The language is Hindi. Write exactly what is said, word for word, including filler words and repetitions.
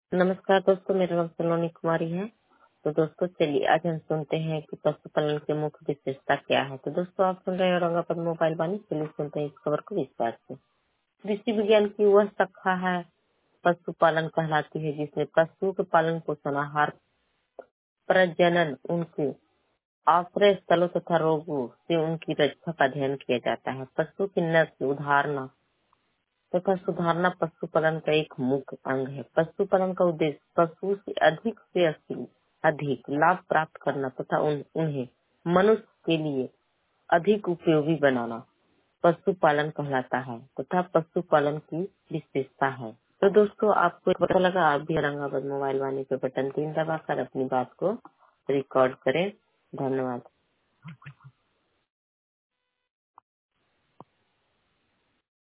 नमस्कार दोस्तों, मेरा नाम सलोनी कुमारी है। तो दोस्तों चलिए आज हम सुनते हैं कि पशुपालन की मुख्य विशेषता क्या है। तो दोस्तों आप सुन रहे हैं औरंगाबाद मोबाइल वाणी, चलिए सुनते हैं इस खबर को विस्तार से। कृषि विज्ञान की वह शाखा है पशुपालन कहलाती है जिसमें पशुओं के पालन पोषण, आहार, प्रजनन, उनके आश्रय स्थलों तथा रोगों से उनकी रक्षा का अध्ययन किया जाता है। पशु की नस्ल उधारना तथा सुधारना पशुपालन का एक मुख्य अंग है। पशुपालन का उद्देश्य पशु से अधिक से अधिक अधिक लाभ प्राप्त करना तथा उन, उन्हें मनुष्य के लिए अधिक उपयोगी बनाना पशुपालन कहलाता है तथा पशुपालन की विशेषता है। तो दोस्तों आपको पता लगा, आप भी औरंगाबाद मोबाइल वाणी पे बटन तीन दबाकर अपनी बात को रिकॉर्ड करें। धन्यवाद।